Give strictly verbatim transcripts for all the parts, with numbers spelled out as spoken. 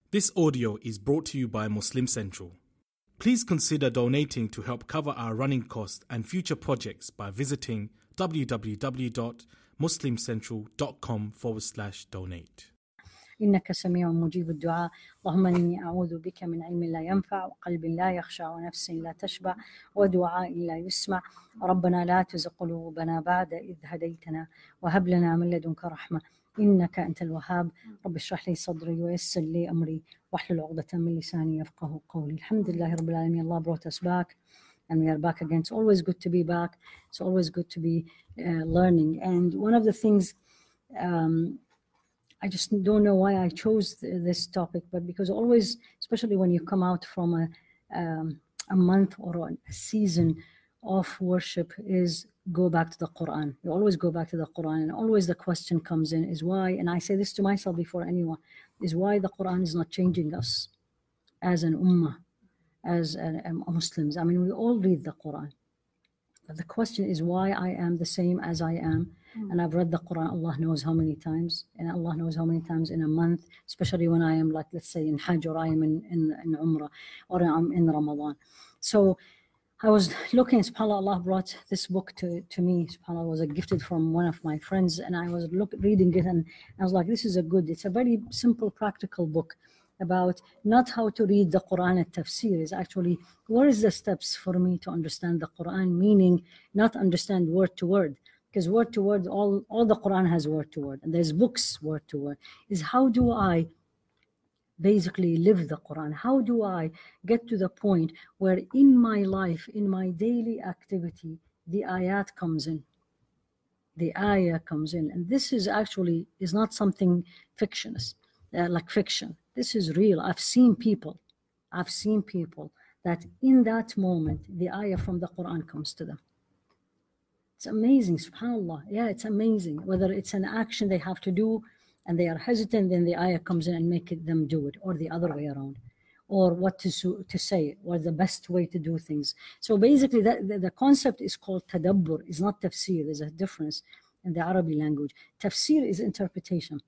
This audio is brought to you by Muslim Central. Please consider donating to help cover our running costs and future projects by visiting www.muslimcentral.com forward slash donate. إنك سميع مجيب الدعاء. اللهم إني أعوذ بك من علم لا ينفع وقلب لا يخشع ونفس لا تشبع ودعاء لا يسمع. ربنا لا تزغ قلوبنا بعد إذ هديتنا وهب لنا من لدنك رحمة إنك أنت الوهاب. رب اشرح لي صدري ويسر لي أمري واحلل عقدة من لساني يفقهوا قولي. الحمد لله رب العالمين. Allah brought us back and we are back again. It's always good to be back. It's always good to be uh, learning. And one of the things um, I just don't know why I chose th- this topic, but because always, especially when you come out from a um, a month or a season of worship, is go back to the Quran. You always go back to the Quran, and always the question comes in is why, and I say this to myself before anyone, is why the Quran is not changing us as an ummah, as a, a Muslims. I mean, we all read the Quran. But the question is why I am the same as I am. Mm. And I've read the Quran, Allah knows how many times, and Allah knows how many times in a month, especially when I am like, let's say in Hajj or I am in, in, in Umrah or I'm in Ramadan. So I was looking, subhanAllah, Allah brought this book to, to me, subhanAllah, it was a gifted from one of my friends, and I was look, reading it and I was like, this is a good, it's a very simple, practical book about not how to read the Quran at tafsir, is actually what is the steps for me to understand the Quran, meaning not understand word to word, because word to word, all, all the Quran has word to word, and there's books word to word, is how do I basically live the Quran? How do I get to the point where in my life, in my daily activity, the ayat comes in, the ayah comes in, and this is actually, is not something fictionist, uh, like fiction. This is real. I've seen people, I've seen people that in that moment, the ayah from the Quran comes to them. It's amazing, subhanAllah. Yeah, it's amazing. Whether it's an action they have to do and they are hesitant, then the ayah comes in and make it, them do it, or the other way around, or what to, to say, or the best way to do things. So basically, that, the, the concept is called tadabbur. It's not tafsir. There's a difference in the Arabic language. Tafsir is interpretation.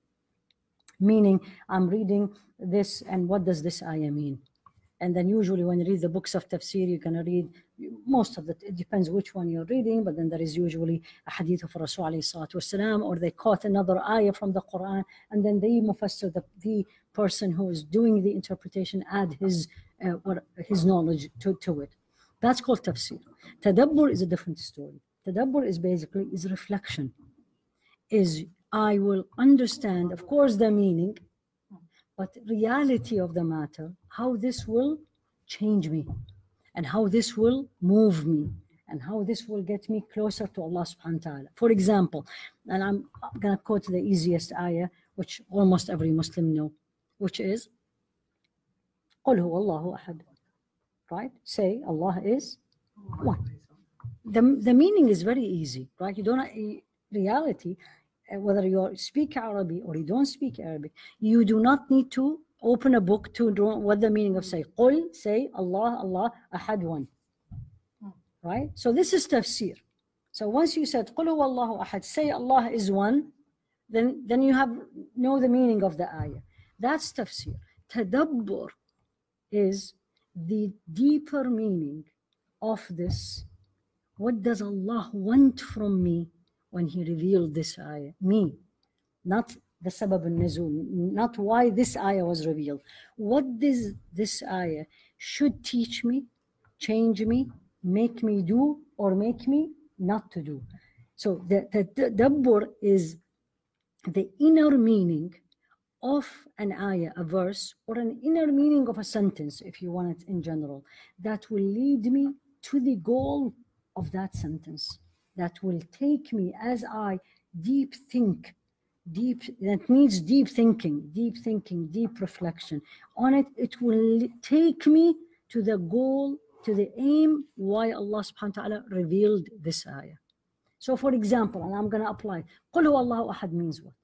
Meaning, I'm reading this, and what does this ayah mean? And then usually when you read the books of tafsir, you're going to read most of it. It depends which one you're reading, but then there is usually a hadith of Rasul alayhi salatu wasalam, or they caught another ayah from the Quran, and then they mufassir, the, the person who is doing the interpretation, add his uh, or his knowledge to, to it. That's called tafsir. Tadabbur is a different story. Tadabbur is basically is reflection. Is I will understand, of course, the meaning, but reality of the matter, how this will change me, and how this will move me, and how this will get me closer to Allah subhanahu wa ta'ala. For example, and I'm going to quote the easiest ayah, which almost every Muslim know, which is, قُلْ هُوَ اللَّهُ أَحَدٌ. Right? Say, Allah is one. The, the meaning is very easy, right? You don't, reality, whether you speak Arabic or you don't speak Arabic, you do not need to open a book to draw what the meaning of say. Qul, say Allah, Allah, Ahad, one. Right? So this is tafsir. So once you said Qul huwallahu ahad, say Allah is one, then, then you have know the meaning of the ayah. That's tafsir. Tadabbur is the deeper meaning of this. What does Allah want from me when He revealed this ayah? Me, not the sabab al-nuzul, not why this ayah was revealed. What does this ayah should teach me, change me, make me do, or make me not to do? So the, the, the tadabbur is the inner meaning of an ayah, a verse, or an inner meaning of a sentence, if you want it in general, that will lead me to the goal of that sentence, that will take me as I deep think, deep, that needs deep thinking, deep thinking, deep reflection on it. It will take me to the goal, to the aim why Allah subhanahu wa ta'ala revealed this ayah. So for example, and I'm going to apply, قُلْ هُوَ اللَّهُ أَحَدٌ means what?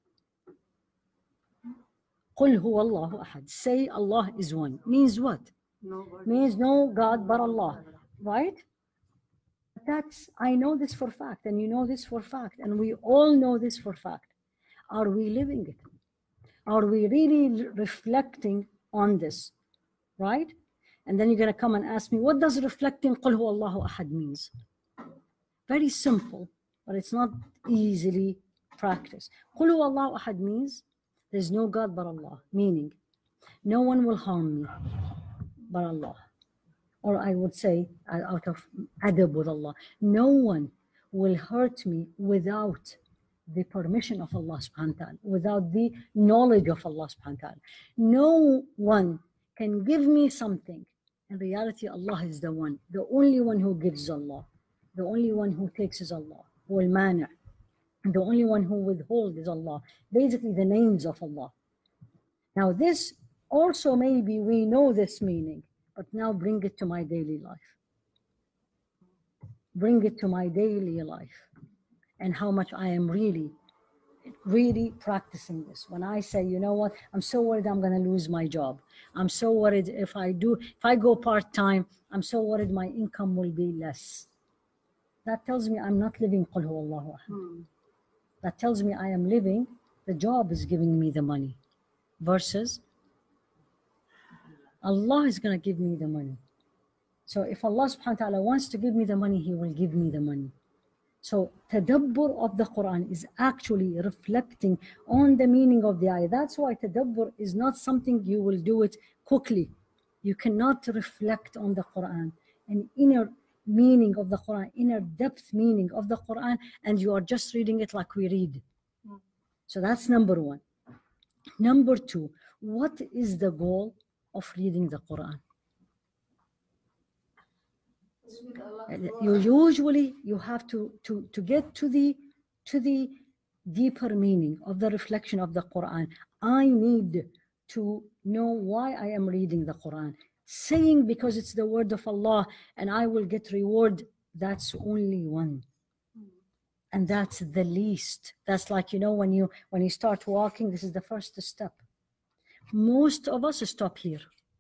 قُلْ هُوَ اللَّهُ أَحَدٌ. Say Allah is one. Means what? No, means no God but Allah. Right? That's, I know this for fact, and you know this for fact, and we all know this for fact. Are we living it? Are we really reflecting on this, right? And then you're going to come and ask me, what does reflecting Qul Huwa Allahu Ahad means? Very simple, but it's not easily practiced. Qul Huwa Allahu Ahad means there's no God but Allah, meaning no one will harm me but Allah. Or I would say, out of adab with Allah, no one will hurt me without the permission of Allah subhanahu wa ta'ala, without the knowledge of Allah subhanahu wa ta'ala. No one can give me something. In reality, Allah is the one. The only one who gives is Allah. The only one who takes is Allah. Wal mani'. The only one who withholds is Allah. Basically, the names of Allah. Now, this also maybe we know this meaning, but now bring it to my daily life. Bring it to my daily life. And how much I am really, really practicing this. When I say, you know what, I'm so worried I'm going to lose my job. I'm so worried if I do, if I go part-time, I'm so worried my income will be less. That tells me I'm not living Qul Huwa Allahu Ahad. Hmm. That tells me I am living, the job is giving me the money. Versus, Allah is going to give me the money. So if Allah subhanahu wa ta'ala wants to give me the money, He will give me the money. So tadabbur of the Quran is actually reflecting on the meaning of the ayah. That's why tadabbur is not something you will do it quickly. You cannot reflect on the Quran, an inner meaning of the Quran, inner depth meaning of the Quran, and you are just reading it like we read. So that's number one. Number two, what is the goal of reading the Quran? You usually you have to, to, to get to the to the deeper meaning of the reflection of the Quran. I need to know why I am reading the Quran. Saying because it's the word of Allah and I will get reward, that's only one. And that's the least. That's like, you know, when you when you start walking, this is the first step. Most of us stop here.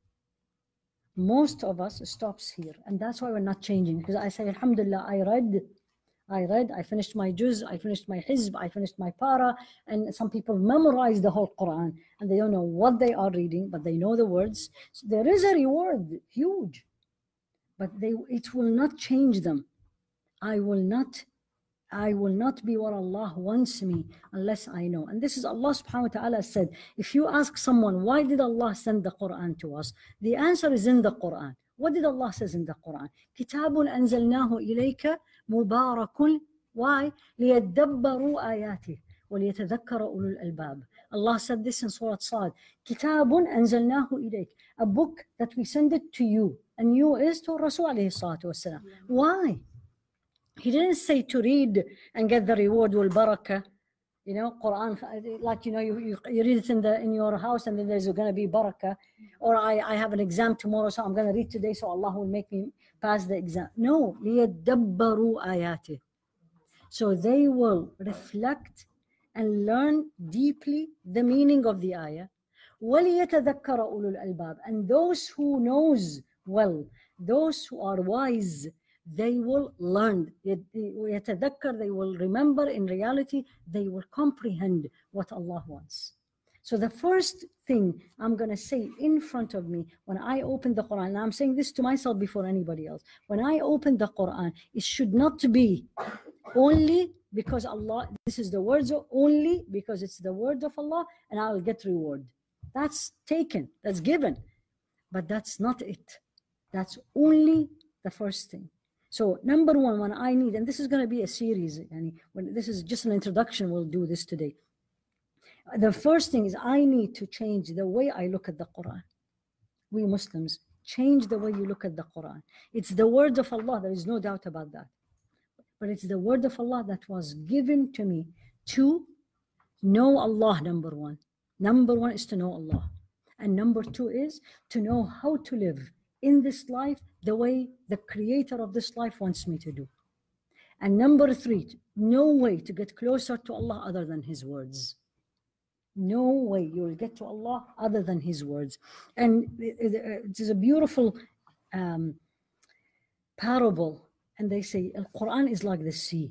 Most of us stops here, and that's why we're not changing. Because I say, Alhamdulillah, I read, I read, I finished my juz, I finished my hizb, I finished my para, and some people memorize the whole Quran, and they don't know what they are reading, but they know the words. So there is a reward, huge, but they it will not change them. I will not, I will not be what Allah wants me unless I know. And this is Allah subhanahu wa ta'ala said, if you ask someone, why did Allah send the Quran to us? The answer is in the Quran. What did Allah says in the Quran? Kitabun anzalnahu ilayka mubarakun. Why? لِيَدَّبَّرُوا آيَاتِهِ وَلِيَتَذَكَّرَ أُولُو الْأَلْبَابِ. Allah said this in Surah Sad. Kitabun anzalnahu ilayk. A book that we send it to you. And you is to Rasul alayhi salatu wasalam. Why? He didn't say to read and get the reward wal barakah. You know, Quran, like, you know, you, you, you read it in the in your house and then there's going to be barakah. Or I, I have an exam tomorrow, so I'm going to read today, so Allah will make me pass the exam. No, لِيَدَّبَّرُوا آيَاتِهِ. So they will reflect and learn deeply the meaning of the ayah. وَلِيَتَذَكَّرَ أُولُو الْأَلْبَابِ. And those who knows well, those who are wise, they will learn. يتذكر, they will remember. In reality, they will comprehend what Allah wants. So the first thing I'm going to say in front of me when I open the Quran, and I'm saying this to myself before anybody else, when I open the Quran, it should not be only because Allah, this is the words of, only because it's the word of Allah and I'll get reward. That's taken, that's given, but that's not it. That's only the first thing. So number one, when I need, and this is going to be a series, and when this is just an introduction, we'll do this today. The first thing is I need to change the way I look at the Quran. We Muslims, change the way you look at the Quran. It's the word of Allah, there is no doubt about that. But it's the word of Allah that was given to me to know Allah, number one. Number one is to know Allah. And number two is to know how to live in this life the way the creator of this life wants me to do. And number three, no way to get closer to Allah other than His words. No way you will get to Allah other than His words. And it is a beautiful um, parable. And they say, Al-Quran is like the sea.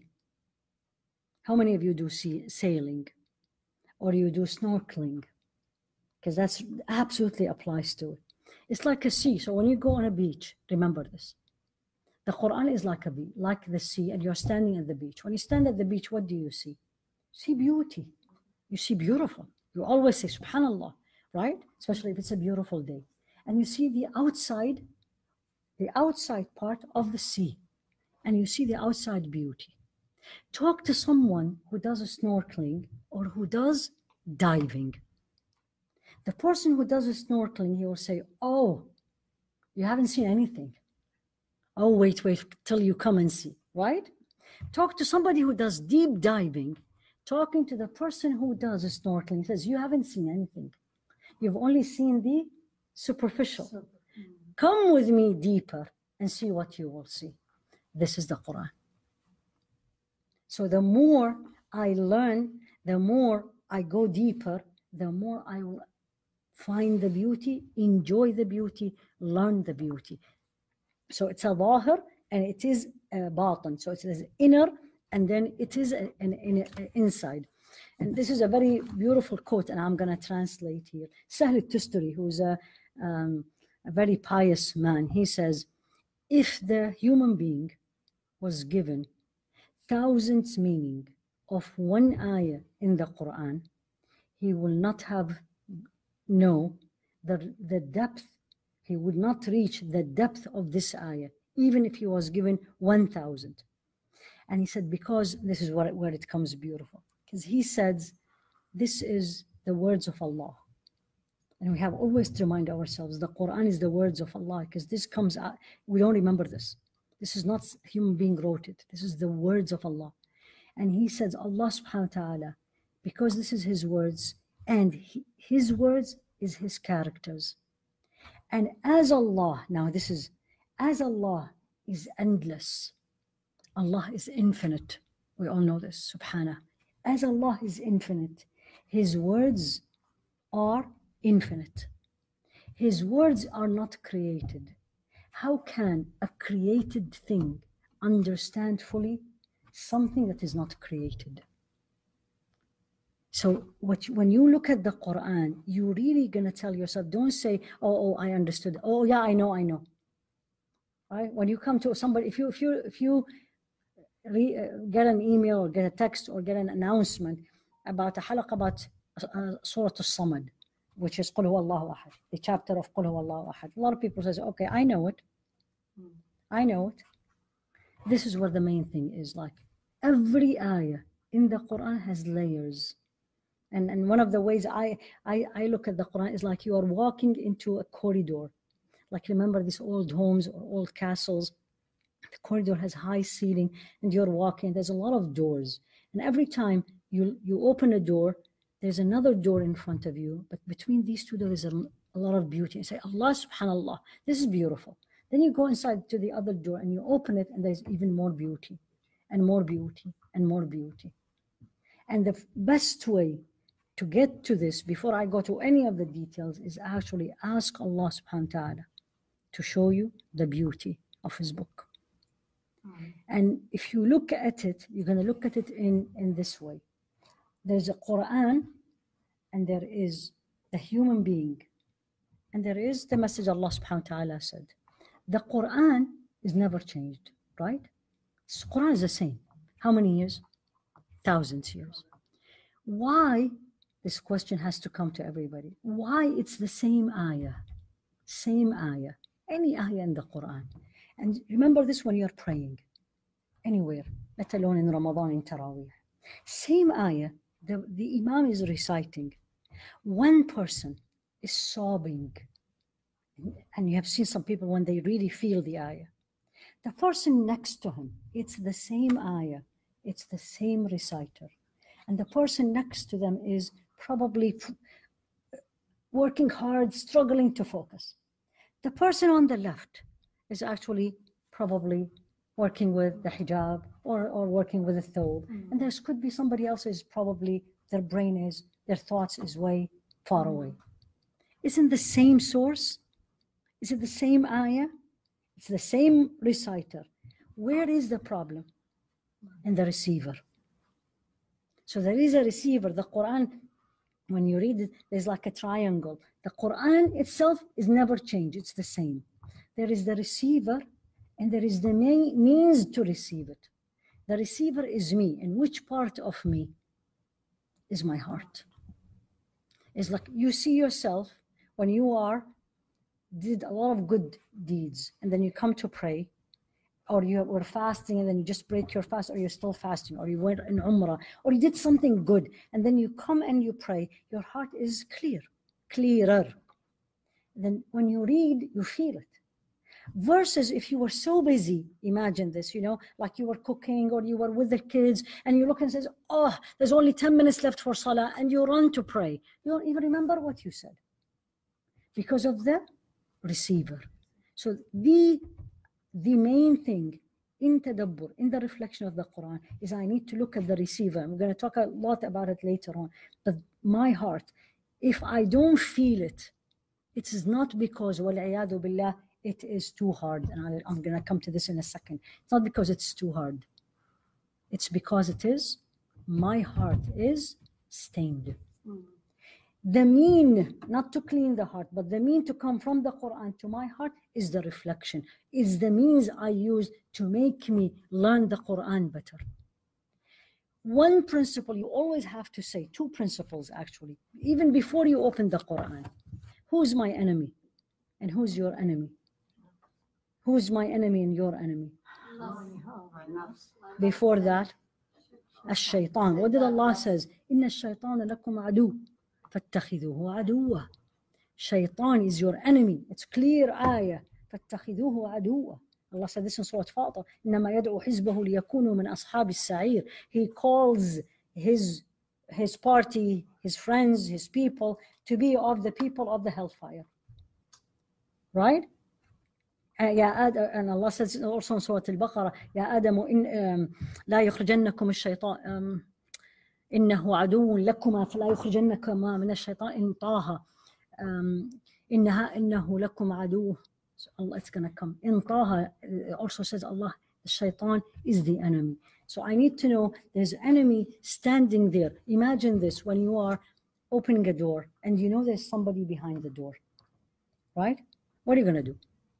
How many of you do sea, sailing? Or you do snorkeling? because that's absolutely applies to it. It's like a sea. So when you go on a beach, remember this. The Quran is like a beach, like the sea, and you're standing at the beach. When you stand at the beach, what do you see? You see beauty. You see beautiful. You always say, Subhanallah, right? Especially if it's a beautiful day. And you see the outside, the outside part of the sea, and you see the outside beauty. Talk to someone who does snorkeling or who does diving. The person who does snorkeling, he will say, oh, you haven't seen anything. Oh, wait, wait, till you come and see, right? Talk to somebody who does deep diving, talking to the person who does snorkeling, he says, you haven't seen anything. You've only seen the superficial. Come with me deeper and see what you will see. This is the Quran. So the more I learn, the more I go deeper, the more I will find the beauty, enjoy the beauty, learn the beauty. So it's a zahir and it is a batin. So it is inner and then it is an, an, an inside. And this is a very beautiful quote, and I'm going to translate here. Sahl al-Tustari, who's a, um, a very pious man, he says, if the human being was given thousands meaning of one ayah in the Quran, he will not have know the, the depth, he would not reach the depth of this ayah, even if he was given one thousand. And he said, because this is what, where it comes beautiful. Because he says, this is the words of Allah. And we have always to remind ourselves, the Quran is the words of Allah, because this comes out, we don't remember this. This is not a human being wrote it. This is the words of Allah. And he says, Allah subhanahu wa ta'ala, because this is his words, and he, his words is his characters. And as Allah, now this is, as Allah is endless, Allah is infinite. We all know this, subhanah. As Allah is infinite, his words are infinite. His words are not created. How can a created thing understand fully something that is not created? So what, when you look at the Quran, you're really going to tell yourself, don't say, oh, oh, I understood. Oh, yeah, I know, I know. Right? When you come to somebody, if you, if you, if you re, uh, get an email or get a text or get an announcement about a halaq about uh, Surah As-Samad, which is Qul Huwa Allahu Ahad, the chapter of Qul Huwa Allahu Ahad. A lot of people say, okay, I know it. I know it. This is where the main thing is. Like every ayah in the Quran has layers. And, and one of the ways I, I, I look at the Quran is like you are walking into a corridor. Like remember these old homes or old castles. The corridor has high ceiling and you're walking. There's a lot of doors. And every time you, you open a door, there's another door in front of you. But between these two doors, there's a, a lot of beauty. And say, Allah subhanallah, this is beautiful. Then you go inside to the other door and you open it and there's even more beauty and more beauty and more beauty. And the best way to get to this, before I go to any of the details, is actually ask Allah subhanahu wa ta'ala to show you the beauty of his book. Mm. And if you look at it, you're going to look at it in, in this way. There's a Quran and there is the human being and there is the message Allah subhanahu wa ta'ala said. The Quran is never changed, right? The Quran is the same. How many years? Thousands of years. Why? This question has to come to everybody. Why it's the same ayah, same ayah, any ayah in the Quran. And remember this when you're praying, anywhere, let alone in Ramadan, in Taraweeh. Same ayah, the, the Imam is reciting. One person is sobbing. And you have seen some people when they really feel the ayah. The person next to him, it's the same ayah, it's the same reciter. And the person next to them is probably working hard, struggling to focus. The person on the left is actually probably working with the hijab or, or working with the thobe. Mm. And there could be somebody else is probably, their brain is, their thoughts is way far away. Isn't the same source? Is it the same ayah? It's the same reciter. Where is the problem? In the receiver. So there is a receiver. The Quran when you read it, there's like a triangle. The Quran itself is never changed. It's the same. There is the receiver and there is the means to receive it. The receiver is me. And which part of me is my heart? It's like you see yourself when you are, did a lot of good deeds, and then you come to pray, or you were fasting and then you just break your fast, or you're still fasting, or you went in Umrah, or you did something good, and then you come and you pray, your heart is clear, clearer. Then when you read, you feel it. Versus if you were so busy, imagine this, you know, like you were cooking or you were with the kids and you look and says, oh, there's only ten minutes left for Salah, and you run to pray. You don't even remember what you said because of the receiver. So the, the main thing in tadabbur, in the reflection of the Quran, is I need to look at the receiver. I'm going to talk a lot about it later on. But my heart, if I don't feel it, it is not because, wal'iyadu billah, it is too hard. And I, I'm going to come to this in a second. It's not because it's too hard. It's because it is, my heart is stained. Mm. The mean, not to clean the heart, but the mean to come from the Quran to my heart is the reflection, is the means I use to make me learn the Quran better. One principle you always have to say, two principles actually, even before you open the Quran. Who's my enemy and who's your enemy? Who's my enemy and your enemy? Before that, الشيطان. What did Allah says? إن الشيطان لكم عدو فاتخذوه عدوا. Shaitan is your enemy. It's clear ayah. فاتخذوه عدوا. Allah said this in Surah Fatir. إنما يدعو حزبه ليكونوا من أصحاب السعير. He calls his his party, his friends, his people to be of the people of the hellfire. Right? يا آدم, and Allah says also in Surah Al-Baqarah, يا آدم إن لا يخرجنكم الشيطان إنه عدو لكما فلا يخرجنكما من الشيطان إن طه إنها إنه لكم عدو. So Allah, it's gonna come. In Taha also says Allah, the shaitan is the enemy. So I need to know there's an enemy standing there. Imagine this, when you are opening a door and you know there's somebody behind the door, right? What are you gonna do?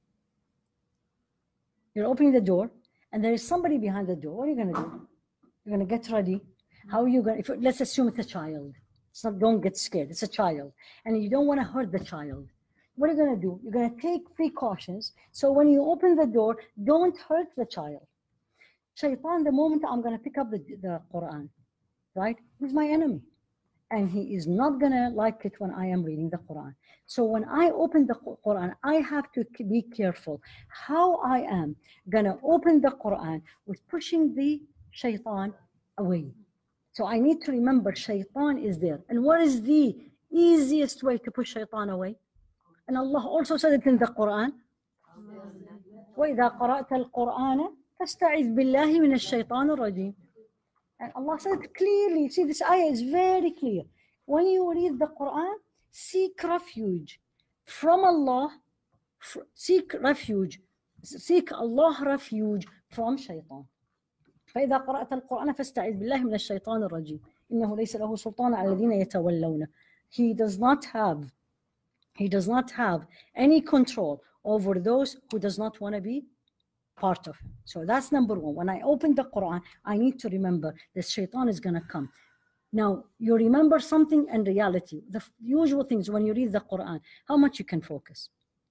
You're opening the door and there is somebody behind the door. What are you gonna do? You're gonna get ready. How are you gonna, if, let's assume it's a child. It's not, don't get scared, it's a child. And you don't wanna hurt the child. What are you gonna do? You're gonna take precautions. So when you open the door, don't hurt the child. Shaitan, the moment I'm gonna pick up the, the Quran, right? He's my enemy. And he is not gonna like it when I am reading the Quran. So when I open the Quran, I have to be careful how I am gonna open the Quran with pushing the shaitan away. So I need to remember shaitan is there. And what is the easiest way to push shaitan away? And Allah also said it in the Quran. وَإِذَا قَرَأْتَ الْقُرْآنَ فَاسْتَعِذْ بِاللَّهِ مِنَ الشَّيْطَانِ الرَّجِيمِ. And Allah said clearly, see this ayah is very clear. When you read the Quran, seek refuge from Allah, seek refuge, seek Allah refuge from shaitan. فإذا قرأت القرآن فاستعذ بالله من الشيطان الرجيم إنه ليس له سلطان على الذين يتولونه. He does not have, he does not have any control over those who does not want to be part of him. So that's number one. When I open the Quran, I need to remember that shaitan is going to come. Now, you remember something and reality. The usual things when you read the Quran, how much you can focus?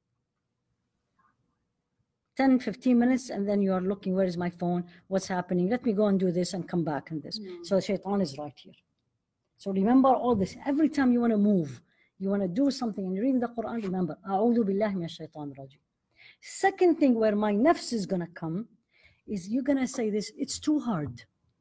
ten, fifteen minutes, and then you are looking, where is my phone? What's happening? Let me go and do this and come back and this. Mm. So shaitan is right here. So remember all this. Every time you want to move, you want to do something and you read the Quran, remember, أعوذ بالله من الشيطان الرجيم. Second thing where my nafs is going to come is you're going to say this, it's too hard.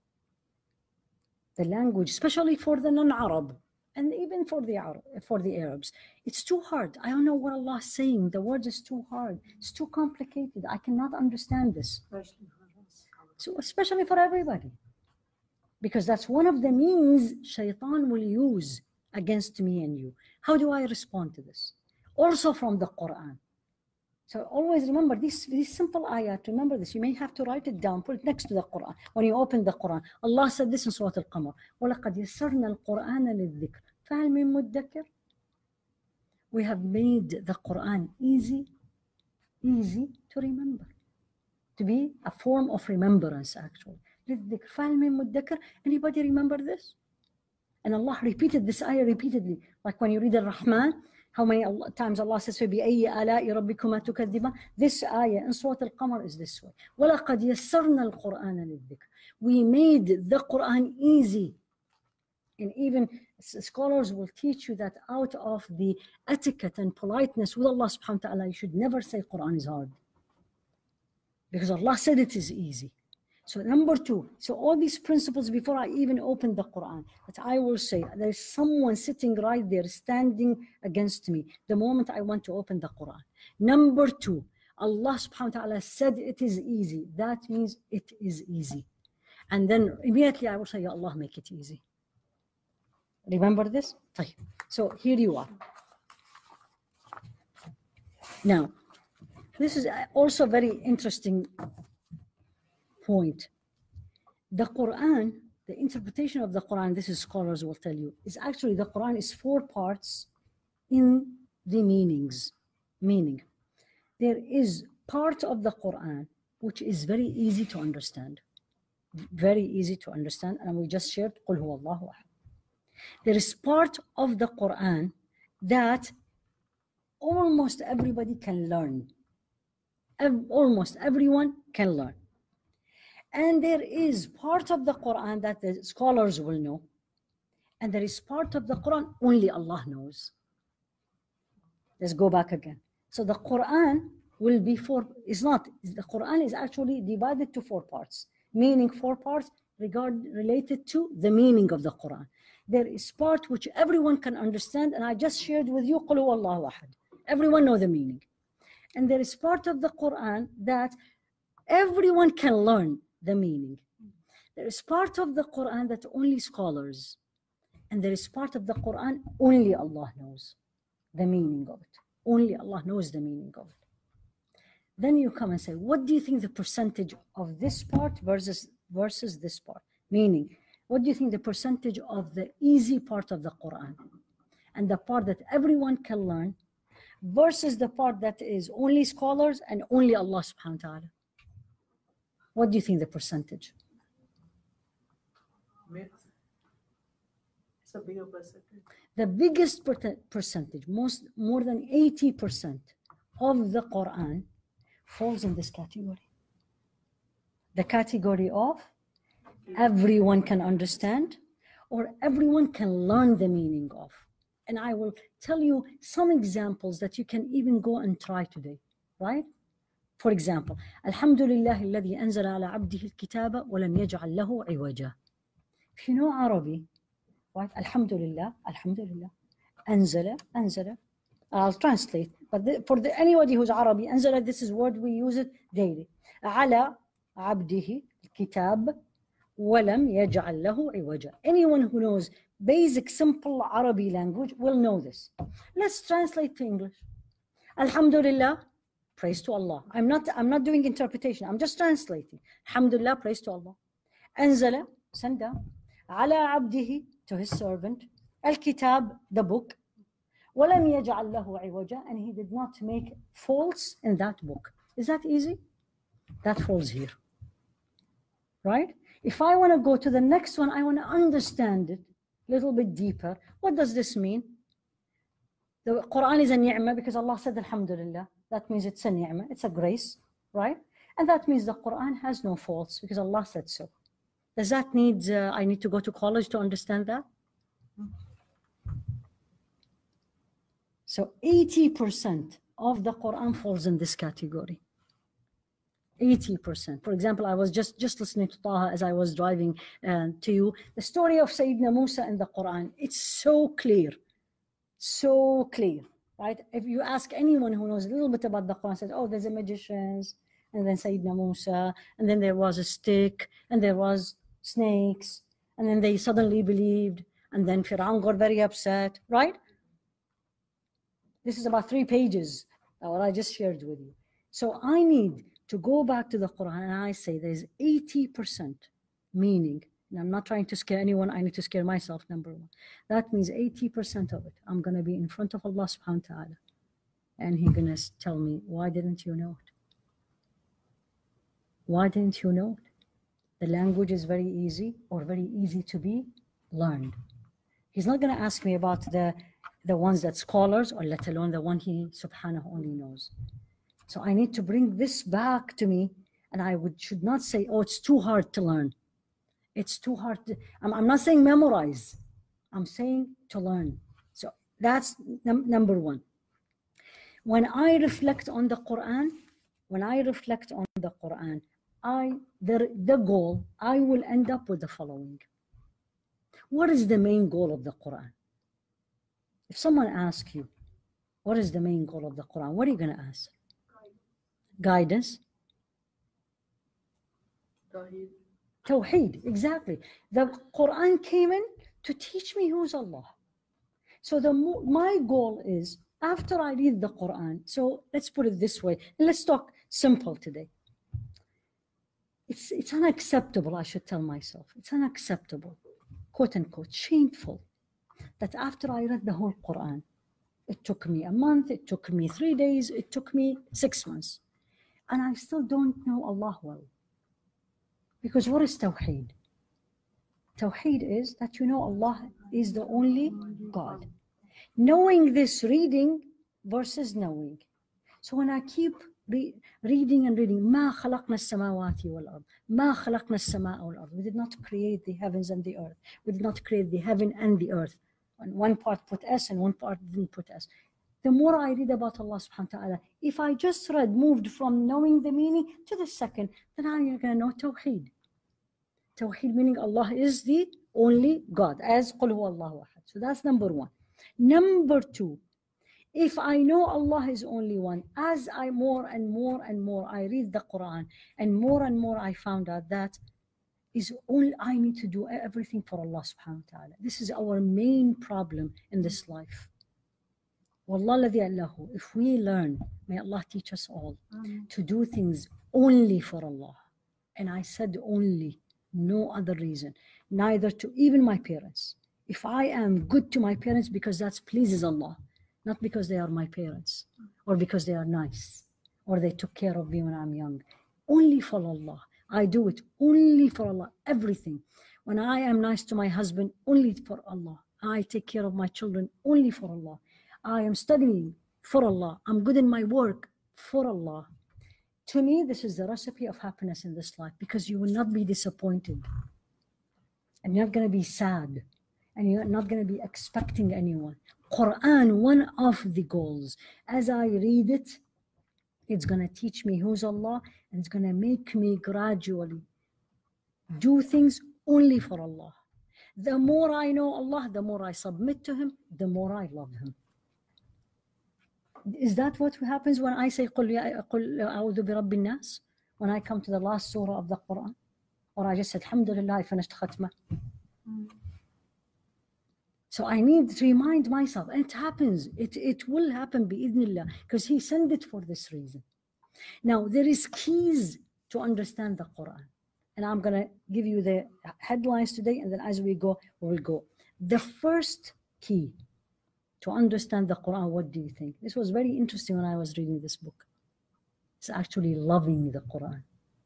The language, especially for the non-Arab, and even for the Arab, for the Arabs, it's too hard. I don't know what Allah is saying. The word is too hard. It's too complicated. I cannot understand this. So especially for everybody. Because that's one of the means shaitan will use against me and you. How do I respond to this? Also from the Quran. So always remember this, this simple ayah. Remember this. You may have to write it down, put it next to the Quran. When you open the Quran, Allah said this in Surah Al-Qamar. وَلَقَدْ يَسَّرْنَا الْقُرْآنَ لِلذِّكْرِ فهل من مدكر? We have made the Quran easy, easy to remember, to be a form of remembrance actually. للذكر. فهل من مدكر? Anybody remember this? And Allah repeated this ayah repeatedly. Like when you read Al-Rahman, how many Allah, times Allah says, فَبِأَيِّ آلَاءِ رَبِّكُمَا تُكَذِّبَانِ? This ayah in Surah Al-Qamar is this way. وَلَقَدْ يَسَّرْنَا الْقُرْآنَ لِلذِّكْرِ. We made the Quran easy. And even scholars will teach you that out of the etiquette and politeness with Allah subhanahu wa ta'ala, you should never say Quran is hard. Because Allah said it is easy. So number two, so all these principles before I even open the Quran, that I will say, there's someone sitting right there, standing against me, the moment I want to open the Quran. Number two, Allah subhanahu wa ta'ala said it is easy. That means it is easy. And then immediately I will say, Ya Allah, make it easy. Remember this? So here you are. Now, this is also a very interesting point. The Quran, the interpretation of the Quran, this is scholars will tell you, is actually the Quran is four parts in the meanings. Meaning, there is part of the Quran which is very easy to understand. Very easy to understand, and we just shared قُلْ هُوَ اللَّهُ أَحَدٌ. There is part of the Quran that almost everybody can learn. Almost everyone can learn. And there is part of the Quran that the scholars will know. And there is part of the Quran only Allah knows. Let's go back again. So the Quran will be four, is not, the Quran is actually divided to four parts. Meaning four parts regard, related to the meaning of the Quran. There is part which everyone can understand, and I just shared with you, قُلْ هُوَ اللَّهُ أَحَدٌ. Everyone knows the meaning. And there is part of the Quran that everyone can learn the meaning. There is part of the Quran that only scholars, and there is part of the Quran only Allah knows the meaning of it. Only Allah knows the meaning of it. Then you come and say, what do you think the percentage of this part versus, versus this part? Meaning, what do you think the percentage of the easy part of the Quran and the part that everyone can learn versus the part that is only scholars and only Allah subhanahu wa ta'ala? What do you think the percentage? It's a bigger percentage. The biggest per percentage, most more than eighty percent of the Quran falls in this category. The category of everyone can understand or everyone can learn the meaning of. And I will tell you some examples that you can even go and try today, right? For example, Alhamdulillah alladhi anzala ala abdihi al-kitaba wa lam yaj'al lahu iwaja. If you know Arabic, right? Alhamdulillah, Alhamdulillah, anzala, anzala. I'll translate, but the, for the, anybody who's Arabic, anzala, this is word we use it daily. Ala abdihi al-kitab wa lam yaj'al lahu iwaja. Anyone who knows basic, simple Arabic language will know this. Let's translate to English. Alhamdulillah, praise to Allah. I'm not, I'm not doing interpretation. I'm just translating. Alhamdulillah, praise to Allah. Anzala, send down. Ala abdihi, to his servant. Al-kitab, the book. وَلَمْ يَجْعَلْ لَهُ عِوَجًا, and he did not make faults in that book. Is that easy? That falls here. Right? If I want to go to the next one, I want to understand it a little bit deeper. What does this mean? The Quran is a ni'mah because Allah said Alhamdulillah. That means it's a ni'mah, it's a grace, right? And that means the Quran has no faults because Allah said so. Does that need, uh, I need to go to college to understand that? So eighty percent of the Quran falls in this category. eighty percent. For example, I was just, just listening to Taha as I was driving uh, to you. The story of Sayyidina Musa in the Quran, it's so clear. So clear, right? If you ask anyone who knows a little bit about the Quran, says, oh, there's a magicians, and then Sayyidina Musa, and then there was a stick, and there was snakes, and then they suddenly believed, and then Fir'aun got very upset, right? This is about three pages, uh, what I just shared with you. So I need to go back to the Quran, and I say there's eighty percent meaning And I'm not trying to scare anyone. I need to scare myself, number one. That means eighty percent of it, I'm going to be in front of Allah subhanahu wa ta'ala. And He's going to tell me, why didn't you know it? Why didn't you know it? The language is very easy, or very easy to be learned. He's not going to ask me about the, the ones that scholars, or let alone the one He subhanahu only knows. So I need to bring this back to me, and I would should not say, oh, it's too hard to learn. It's too hard to, I'm, I'm not saying memorize. I'm saying to learn. So that's num number one. When I reflect on the Quran, when I reflect on the Quran, I, the, the goal, I will end up with the following. What is the main goal of the Quran? If someone asks you, what is the main goal of the Quran? What are you going to ask? Guidance. Tawheed. Tawheed, exactly. The Quran came in to teach me who's Allah. So the my goal is, after I read the Quran, so let's put it this way, and let's talk simple today. It's, it's unacceptable, I should tell myself. It's unacceptable, quote unquote, shameful, that after I read the whole Quran, it took me a month, it took me three days, it took me six months, and I still don't know Allah well. Because what is Tawheed? Tawheed is that you know Allah is the only God. Knowing this, reading versus knowing. So when I keep re reading and reading, ما خلقنا السماوات والأرض, ما خلقنا السماء والأرض. We did not create the heavens and the earth. We did not create the heaven and the earth. And one part put S and one part didn't put S. The more I read about Allah subhanahu wa ta'ala, if I just read, moved from knowing the meaning to the second, then I'm going to know Tawheed. Tawheed meaning Allah is the only God, as قُلْ هُوَ اللَّهُ أَحَدٌ. So that's number one. Number two, if I know Allah is only one, as I more and more and more I read the Quran, and more and more I found out that is all I need to do everything for Allah subhanahu wa ta'ala. This is our main problem in this life. Wallah ladhi allahu, if we learn, may Allah teach us all Amen. To do things only for Allah. And I said only, no other reason, neither to even my parents. If I am good to my parents because that pleases Allah, not because they are my parents, or because they are nice, or they took care of me when I'm young, only for Allah. I do it only for Allah, everything. When I am nice to my husband, only for Allah. I take care of my children only for Allah. I am studying for Allah. I'm good in my work for Allah. To me, this is the recipe of happiness in this life, because you will not be disappointed, and you're not going to be sad, and you're not going to be expecting anyone. Quran, one of the goals, as I read it, it's going to teach me who's Allah, and it's going to make me gradually do things only for Allah. The more I know Allah, the more I submit to Him, the more I love Him. Is that what happens when I say قُلْ أَعُوذُ بِرَبِّ النَّاسِ? When I come to the last surah of the Quran? Or I just said, Alhamdulillah, I finished khatma. Mm. So I need to remind myself, and it happens. It, it will happen bi'idhnillah, because He sent it for this reason. Now, there is keys to understand the Quran. And I'm going to give you the headlines today, and then as we go, we will go. The first key to understand the Quran, what do you think? This was very interesting when I was reading this book. It's actually loving the Quran.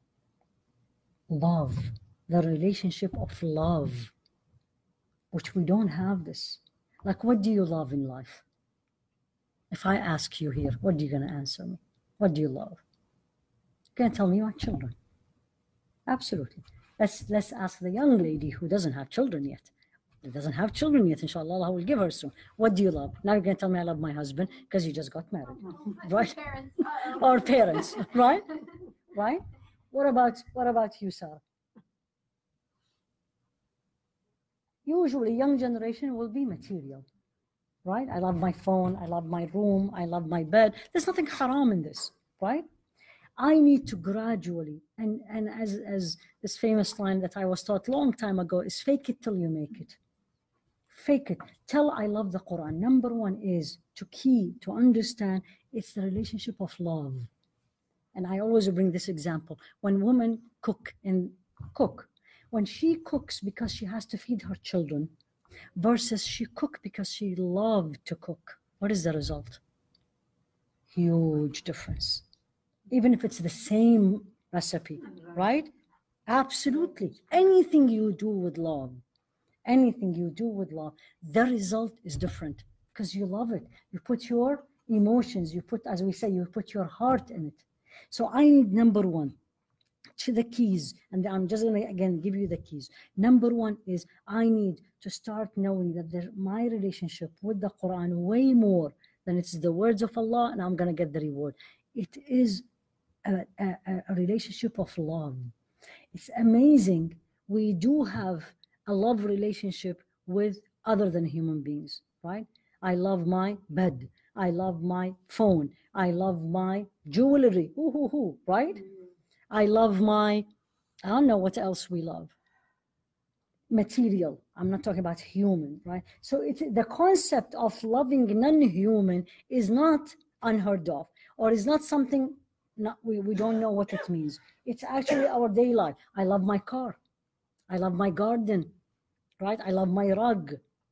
Love, the relationship of love, which we don't have this. Like, what do you love in life? If I ask you here, what are you going to answer me? What do you love? You're going to tell me my children. Absolutely. Let's, let's ask the young lady who doesn't have children yet. Who doesn't have children yet, inshallah, Allah will give her soon. What do you love? Now you're going to tell me I love my husband because you just got married. Right? Parents. Or parents, right? Right? What about, what about you, Sarah? Usually, young generation will be material, right? I love my phone, I love my room, I love my bed. There's nothing haram in this, right? I need to gradually, and, and as, as this famous line that I was taught a long time ago is fake it till you make it. Fake it. Tell I love the Quran. Number one is to key, to understand, it's the relationship of love. And I always bring this example. When women cook and cook, when she cooks because she has to feed her children versus she cooked because she loved to cook, what is the result? Huge difference. Even if it's the same recipe, right? Absolutely. Anything you do with love, anything you do with love, the result is different because you love it. You put your emotions, you put, as we say, you put your heart in it. So I need number one, to the keys, and I'm just going to again give you the keys. Number one is I need to start knowing that there, my relationship with the Quran way more than it's the words of Allah, and I'm going to get the reward. It is a, a, a relationship of love. It's amazing. We do have a love relationship with other than human beings, right? I love my bed. I love my phone. I love my jewelry. Ooh, ooh, ooh, right? I love my, I don't know what else we love. Material. I'm not talking about human, right? So it's, the concept of loving non-human is not unheard of, or is not something not, we, we don't know what it means. It's actually our daily life. I love my car. I love my garden, right? I love my rug.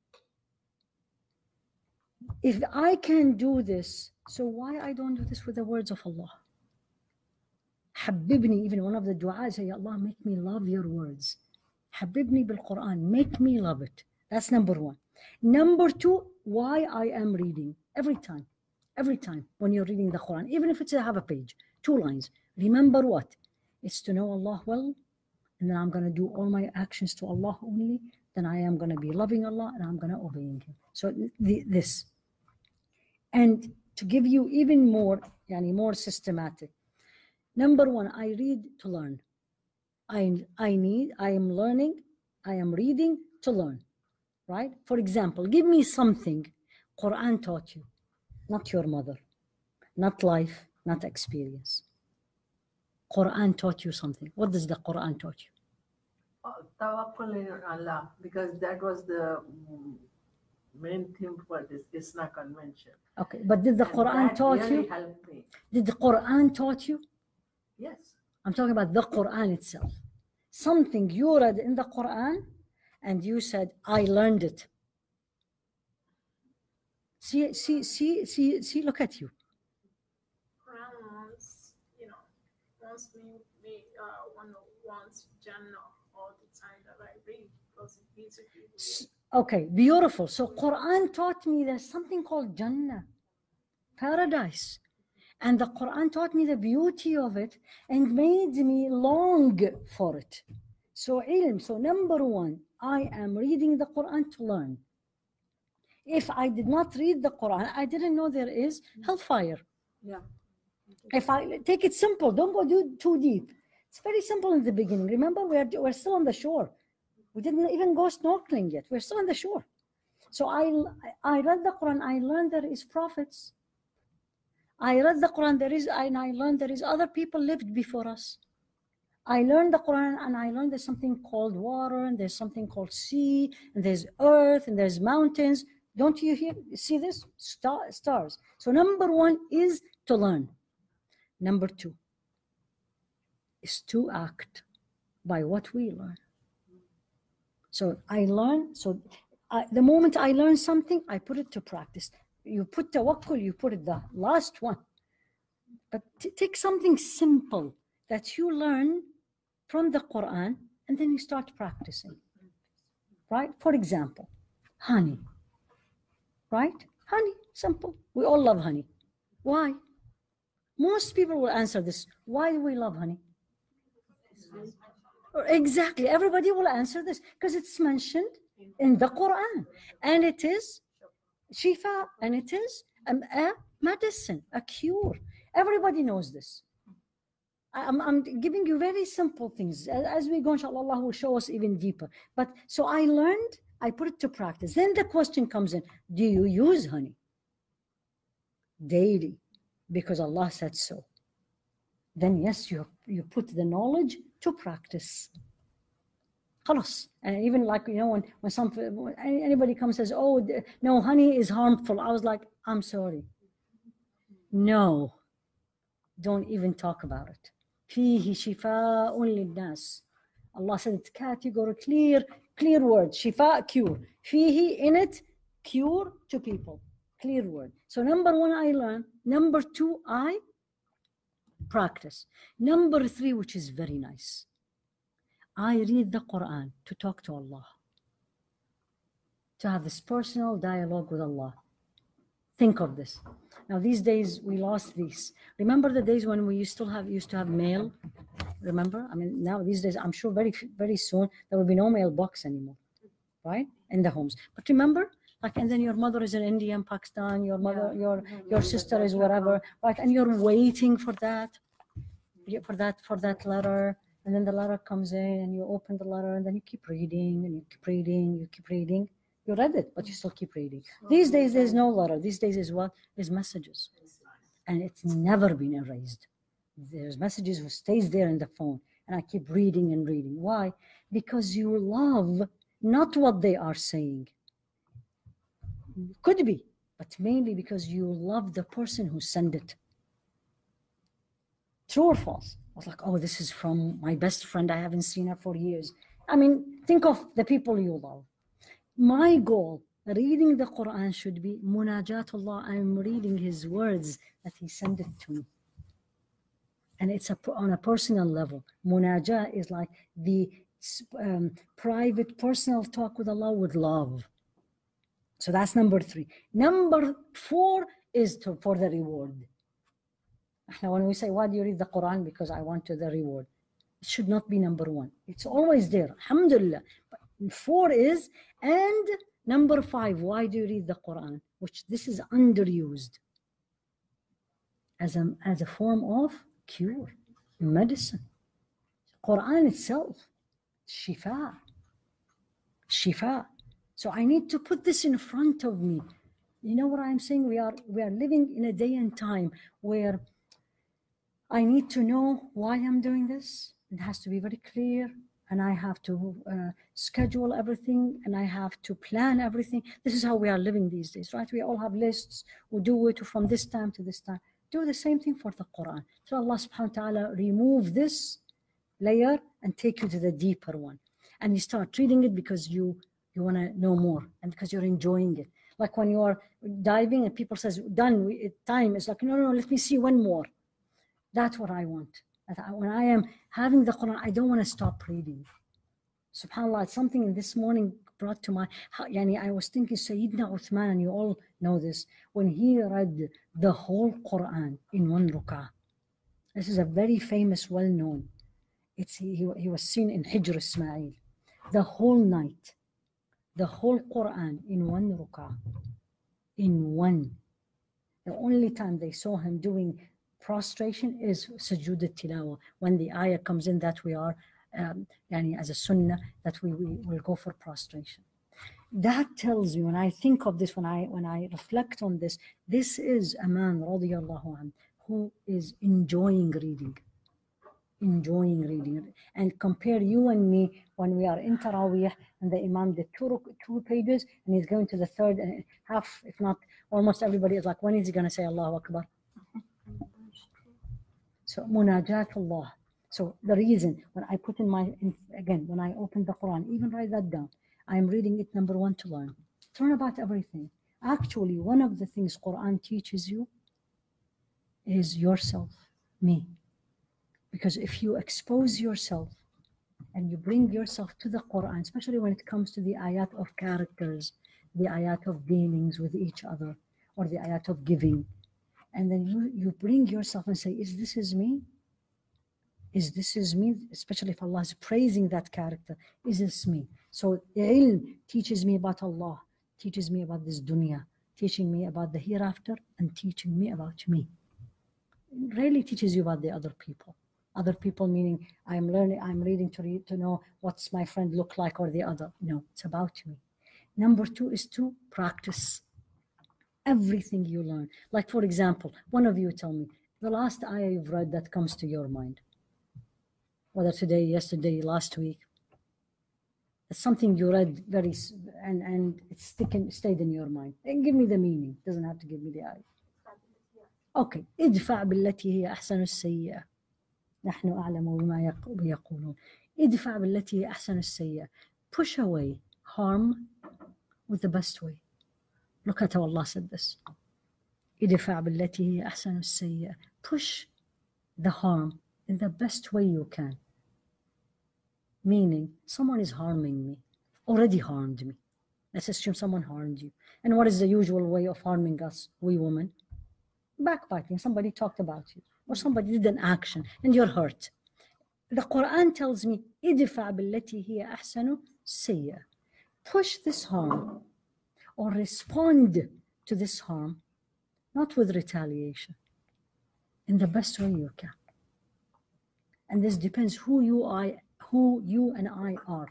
If I can do this, so why I don't do this with the words of Allah? Habibni, even one of the du'as, say, Allah, make me love your words. Habibni bil Quran, make me love it. That's number one. Number two, why I am reading every time, every time when you're reading the Quran, even if it's a half a page, two lines, remember what? It's to know Allah well, and then I'm going to do all my actions to Allah only, then I am going to be loving Allah and I'm going to obeying Him. So the, this. And to give you even more, yani more systematic, number one, I read to learn. I, I need, I am learning, I am reading to learn, right? For example, give me something Quran taught you, not your mother, not life, not experience. Quran taught you something. What does the Quran taught you? Uh, Tawakkul in Allah, because that was the main theme for this ISNA convention. Okay, but did the And Quran that taught really you? helped me. Did the Quran taught you? Yes. I'm talking about the Quran itself. Something you read in the Quran and you said, I learned it. See, see, see, see, see, look at you. Quran wants, you know, wants me, me uh, want wants Jannah all the time that I read because it basically. Okay, beautiful. So Quran taught me there's something called Jannah, paradise. And the Quran taught me the beauty of it and made me long for it. So ilm, so number one, I am reading the Quran to learn. If I did not read the Quran, I didn't know there is hellfire. Yeah. If I take it simple, don't go do too deep. It's very simple in the beginning. Remember, we're, we're still on the shore. We didn't even go snorkeling yet. We're still on the shore. So I, I read the Quran. I learned there is prophets. I read the Quran. There is, and I learned there is other people lived before us. I learned the Quran, and I learned there's something called water, and there's something called sea, and there's earth, and there's mountains. Don't you hear, see this? Star, stars. So number one is to learn. Number two is to act by what we learn. So I learn, so I, the moment I learn something, I put it to practice. You put tawakkul, you put it the last one. But take something simple that you learn from the Quran, and then you start practicing, right? For example, honey, right? Honey, simple. We all love honey. Why? Most people will answer this. Why do we love honey? Exactly. Everybody will answer this because it's mentioned in the Quran, and it is shifa, and it is a, a medicine, a cure. Everybody knows this. I'm, I'm giving you very simple things. As we go, inshallah, Allah will show us even deeper. But so I learned, I put it to practice. Then the question comes in, do you use honey? Daily, because Allah said so. Then yes, you, you put the knowledge to practice. Khalas. And even like, you know, when, when some, when anybody comes and says, oh, no, honey is harmful. I was like, I'm sorry. No, don't even talk about it. فيه شفاء للناس. Allah said it's category, clear, clear word. Shifa, cure. Fihi, in it, cure to people. Clear word. So number one, I learn. Number two, I practice. Number three, which is very nice, I read the Quran to talk to Allah, to have this personal dialogue with Allah. Think of this. Now these days we lost these. Remember the days when we used to have used to have mail? Remember? I mean, now these days I'm sure very very soon there will be no mailbox anymore, right? In the homes. But remember, like, and then your mother is in India and Pakistan, your mother, Yeah. your Mhm. your sister is wherever, right? And you're waiting for that, for that for that letter. And then the letter comes in and you open the letter and then you keep reading and you keep reading, you keep reading. You read it, but you still keep reading. These days, there's no letter. These days is what? Is messages. And it's never been erased. There's messages who stays there in the phone. And I keep reading and reading. Why? Because you love not what they are saying. Could be, but mainly because you love the person who sent it. True or false? I was like, oh, this is from my best friend. I haven't seen her for years. I mean, think of the people you love. My goal, reading the Quran, should be munajatullah. I'm reading his words that he sent it to me. And it's a, on a personal level. Munajah is like the um, private, personal talk with Allah with love. So that's number three. Number four is to, for the reward. Now, when we say, why do you read the Quran? Because I want to the reward. It should not be number one. It's always there. Alhamdulillah. But four is, and number five, why do you read the Quran? Which this is underused as a, as a form of cure, medicine. Quran itself, shifa, shifa. So I need to put this in front of me. You know what I'm saying? We are, we are living in a day and time where I need to know why I'm doing this. It has to be very clear, and I have to uh, schedule everything, and I have to plan everything. This is how we are living these days, right? We all have lists. We do it from this time to this time. Do the same thing for the Quran. So Allah subhanahu wa ta'ala remove this layer and take you to the deeper one. And you start reading it because you, you want to know more and because you're enjoying it. Like when you are diving and people says, done, we, time. It's like, no, no, no, let me see one more. That's what I want. When I am having the Quran, I don't want to stop reading. SubhanAllah, it's something this morning brought to my, yani I was thinking Sayyidina Uthman, and you all know this, when he read the whole Quran in one ruk'ah. This is a very famous, well-known. It's he, he was seen in Hijr Ismail. The whole night, the whole Quran in one ruk'ah. In one. The only time they saw him doing prostration is sujood al-tilawa, when the ayah comes in that we are, um, yani as a sunnah, that we, we will go for prostration. That tells me, when I think of this, when I when I reflect on this, this is a man, radiyallahu anhu, who is enjoying reading, enjoying reading. And compare you and me when we are in Taraweeh and the Imam did two, two pages and he's going to the third and half, if not almost everybody is like, when is he going to say Allahu Akbar? So munajatullah. So the reason when I put in my, in, again, when I open the Quran, even write that down, I am reading it, number one, to learn. To learn about everything. Actually, one of the things Quran teaches you is yourself, me. Because if you expose yourself and you bring yourself to the Quran, especially when it comes to the ayat of characters, the ayat of dealings with each other, or the ayat of giving, and then you, you bring yourself and say, is this is me? Is this is me? Especially if Allah is praising that character. Is this me? So ilm teaches me about Allah, teaches me about this dunya, teaching me about the hereafter, and teaching me about me. It rarely teaches you about the other people. Other people meaning I'm learning, I'm reading to read to know what's my friend look like or the other. No, it's about me. Number two is to practice everything you learn. Like for example, one of you tell me, the last ayah you've read that comes to your mind. Whether today, yesterday, last week. It's something you read very, and, and it's sticking, stayed in your mind. And give me the meaning. Doesn't have to give me the ayah. Okay. ادفع بالتي هي أحسن السيئة. نحن أعلم بما يقولون. ادفع بالتي هي أحسن السيئة. Push away harm with the best way. Look at how Allah said this. ادفع بالتي هي أحسن السيئة. Push the harm in the best way you can. Meaning, someone is harming me, already harmed me. Let's assume someone harmed you. And what is the usual way of harming us, we women? Backbiting. Somebody talked about you, or somebody did an action, and you're hurt. The Quran tells me, ادفع بالتي هي أحسن السيئة. Push this harm, or respond to this harm, not with retaliation, in the best way you can. And this depends who you are, who you and I are.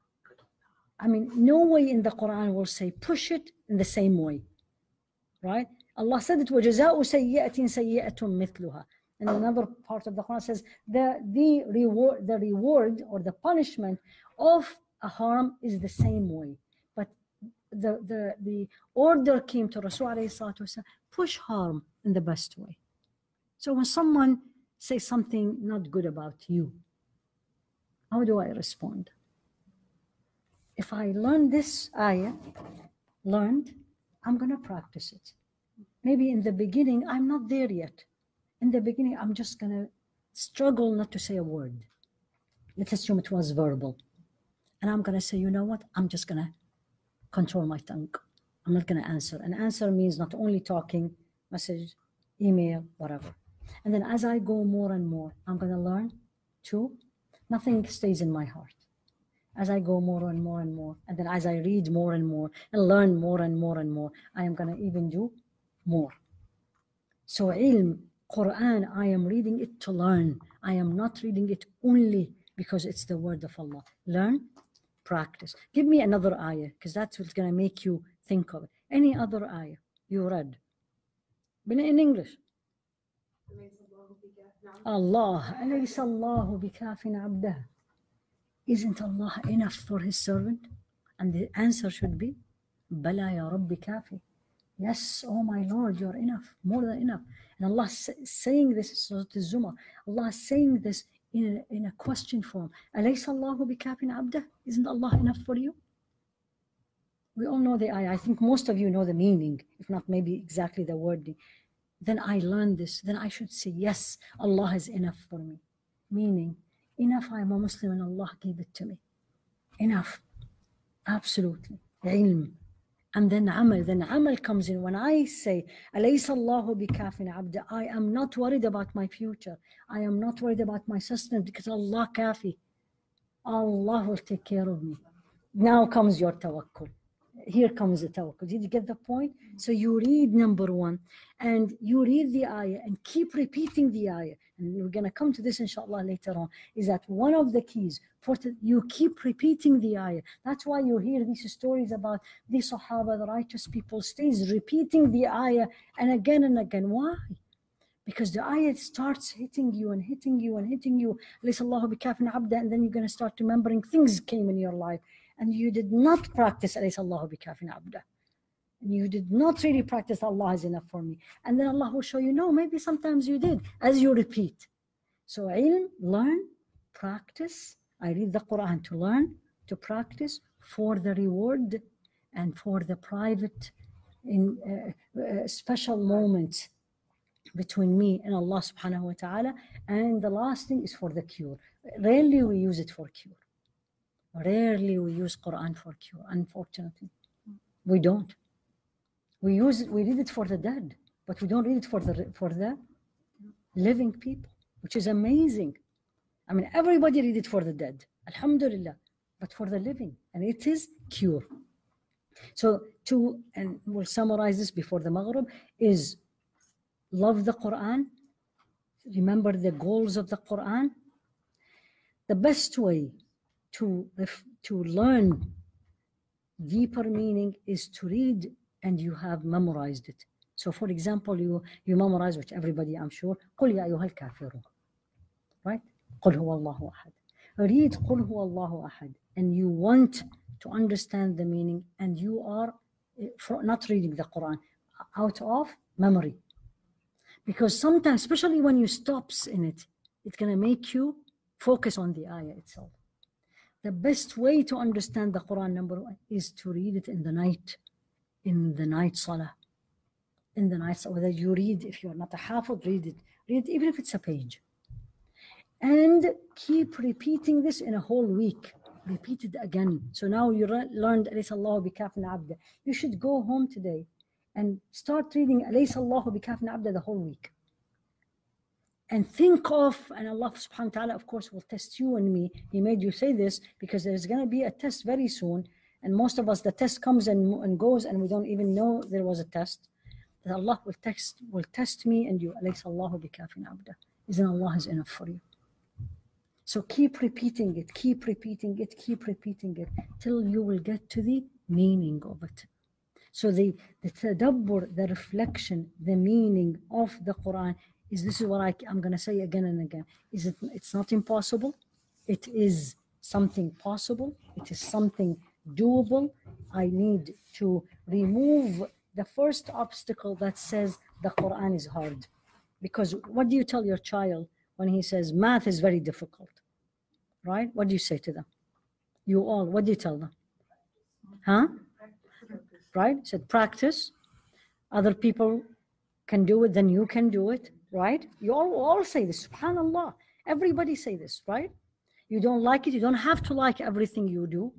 I mean, no way in the Quran will say push it in the same way, right? Allah said it, وَجَزَاءُ سَيِّئَةٍ سَيِّئَةٌ مِثْلُهَا. And another part of the Quran says the, the, reward, the reward or the punishment of a harm is the same way. But the, the, the order came to Rasul alayhi salatu wasalam, push harm in the best way. So when someone says something not good about you, how do I respond? If I learn this ayah, learned, I'm going to practice it. Maybe in the beginning, I'm not there yet. In the beginning, I'm just going to struggle not to say a word. Let's assume it was verbal. And I'm going to say, you know what? I'm just going to control my tongue. I'm not going to answer. And answer means not only talking, message, email, whatever. And then as I go more and more, I'm going to learn to, nothing stays in my heart. As I go more and more and more, and then as I read more and more and learn more and more and more, I am going to even do more. So ilm, Quran, I am reading it to learn. I am not reading it only because it's the word of Allah. Learn, practice. Give me another ayah, because that's what's going to make you think of it. Any other ayah you read? In English. Allah, أليس الله بكاف عبده. Isn't Allah enough for his servant? And the answer should be, Bala ya Rabbi kafi. Yes, oh my Lord, you're enough, more than enough. And Allah is saying this, Surah Al-Zumar, Allah is saying this in a, in a question form. أليس الله بكاف عبده. Isn't Allah enough for you? We all know the ayah. I think most of you know the meaning, if not maybe exactly the wording. Then I learned this, then I should say, yes, Allah is enough for me. Meaning, enough, I'm a Muslim and Allah gave it to me. Enough. Absolutely. Ilm. And then amal. Then amal comes in. When I say, أَلَيْسَ اللَّهُ بِكَافٍ عَبْدًا, I am not worried about my future. I am not worried about my sustenance because Allah kafi. Allah will take care of me. Now comes your tawakkul. Here comes the tawakkul. Did you get the point? So you read number one and you read the ayah and keep repeating the ayah. And we're going to come to this inshallah later on, is that one of the keys for the, you keep repeating the ayah. That's why you hear these stories about the Sahaba, the righteous people, stays repeating the ayah and again and again. Why? Because the ayah starts hitting you and hitting you and hitting you. لَيْسَ اللَّهُ بِكَافٍ عَبْدًا. And then you're going to start remembering things came in your life. And you did not practice أَلَيْسَ اللَّهُ بِكَافٍ عَبْدًا. And you did not really practice Allah is enough for me. And then Allah will show you, no, maybe sometimes you did, as you repeat. So ilm, learn, practice. I read the Quran to learn, to practice, for the reward and for the private, in uh, uh, special moments between me and Allah subhanahu wa ta'ala. And the last thing is for the cure. Rarely we use it for cure. Rarely we use Quran for cure, unfortunately. We don't. We use it, we read it for the dead, but we don't read it for the for the living people, which is amazing. I mean, everybody read it for the dead, alhamdulillah, but for the living, and it is cure. So to, and we'll summarize this before the Maghrib, is love the Quran, remember the goals of the Quran. The best way to, to learn deeper meaning is to read and you have memorized it. So for example, you, you memorize, which everybody I'm sure, قُلْ يَا أَيُّهَا الْكَافِرُونَ. Right? قُلْ هُوَ اللَّهُ أَحَدٌ. Read قُلْ هُوَ اللَّهُ أَحَدٌ. And you want to understand the meaning and you are not reading the Quran out of memory. Because sometimes, especially when you stops in it, it's going to make you focus on the ayah itself. The best way to understand the Quran, number one, is to read it in the night, in the night salah. In the night salah, whether you read, if you're not a hafiz, read it. Read it even if it's a page. And keep repeating this in a whole week. Repeat it again. So now you learned أليس الله بكاف عبده. You should go home today and start reading أليس الله بكاف عبده the whole week. And think of, and Allah subhanahu wa ta'ala, of course, will test you and me. He made you say this because there's going to be a test very soon. And most of us, the test comes and, and goes, and we don't even know there was a test. That Allah will test, will test me and you. أليس الله بكاف عبده. Isn't Allah is enough for you? So keep repeating it, keep repeating it, keep repeating it, till you will get to the meaning of it. So the, the tadabbur, the reflection, the meaning of the Quran is, this is what I, I'm going to say again and again. Is it? It's not impossible. It is something possible. It is something doable. I need to remove the first obstacle that says the Quran is hard. Because what do you tell your child when he says math is very difficult? Right? What do you say to them? You all, what do you tell them? Huh? Right? Said practice. Other people can do it, then you can do it. Right? You all, all say this. SubhanAllah. Everybody say this, right? You don't like it, you don't have to like everything you do.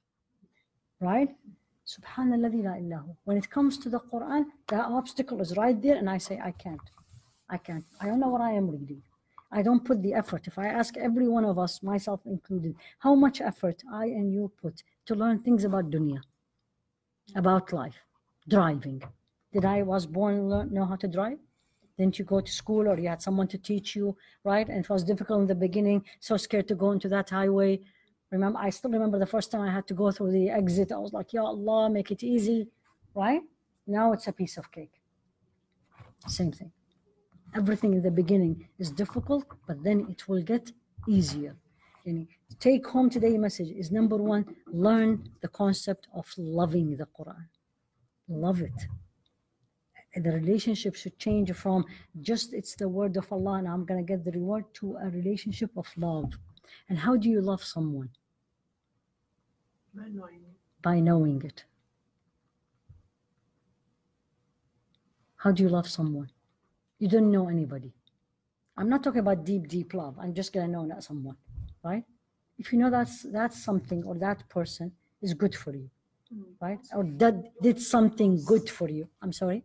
Right? Subhanallah la illahu. When it comes to the Quran, the obstacle is right there, and I say, I can't. I can't. I don't know what I am reading. I don't put the effort. If I ask every one of us, myself included, how much effort I and you put to learn things about dunya, about life, driving. Did I was born learn, know how to drive? Didn't you go to school or you had someone to teach you, right? And it was difficult in the beginning, so scared to go into that highway. Remember, I still remember the first time I had to go through the exit. I was like, Ya Allah, make it easy, right? Now it's a piece of cake. Same thing. Everything in the beginning is difficult, but then it will get easier. And take home today message is number one, learn the concept of loving the Quran. Love it. The relationship should change from just it's the word of Allah and I'm going to get the reward to a relationship of love. And how do you love someone? By knowing it. By knowing it. How do you love someone? You don't know anybody. I'm not talking about deep, deep love. I'm just going to know that someone, right? If you know that's that's something or that person is good for you, right? Or that did something good for you. I'm sorry?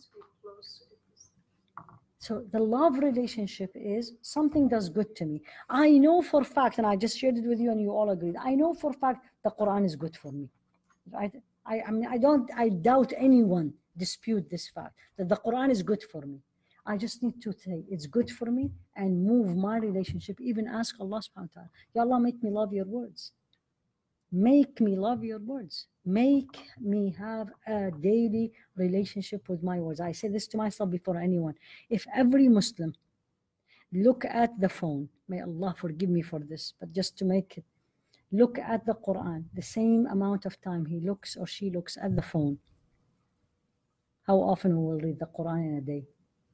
So the love relationship is something does good to me. I know for a fact, and I just shared it with you and you all agreed, I know for a fact the Quran is good for me, right? I, I mean, I don't, I doubt anyone dispute this fact that the Quran is good for me. I just need to say it's good for me and move my relationship, even ask Allah subhanahu wa ta'ala, Ya Allah, make me love your words. Make me love your words. Make me have a daily relationship with my words. I say this to myself before anyone. If every Muslim look at the phone, may Allah forgive me for this, but just to make it, look at the Quran, the same amount of time he looks or she looks at the phone, how often we will read the Quran in a day?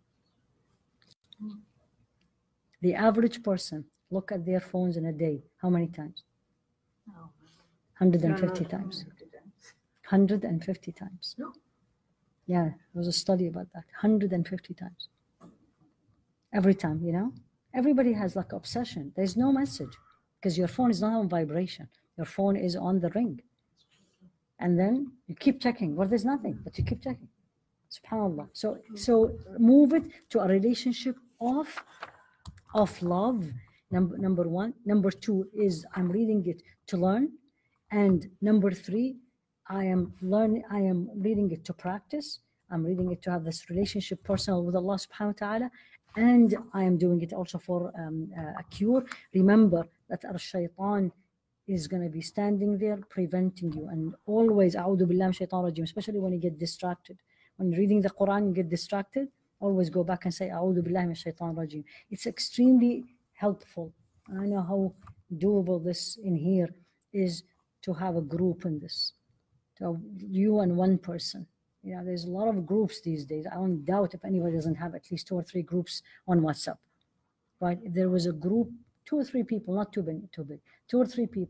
The average person look at their phones in a day, how many times? one hundred fifty times. one hundred fifty times. No. Yeah, there was a study about that. one hundred fifty times. Every time, you know? Everybody has like obsession. There's no message because your phone is not on vibration. Your phone is on the ring. And then you keep checking. Well, there's nothing, but you keep checking. SubhanAllah. So, so move it to a relationship of, of love, number, number one. Number two is I'm reading it to learn. And number three, I am learning, I am reading it to practice. I'm reading it to have this relationship personal with Allah subhanahu wa ta'ala. And I am doing it also for um, uh, a cure. Remember that our-shaytan is going to be standing there preventing you. And always, a'udhu billah shaitan rajim, especially when you get distracted. When reading the Quran, you get distracted, always go back and say, a'udhu billahi minash shaitan rajim. It's extremely helpful. I know how doable this in here is to have a group in this. So you and one person. You know, there's a lot of groups these days. I don't doubt if anybody doesn't have at least two or three groups on WhatsApp, right? If there was a group, two or three people, not too big, too big, two or three people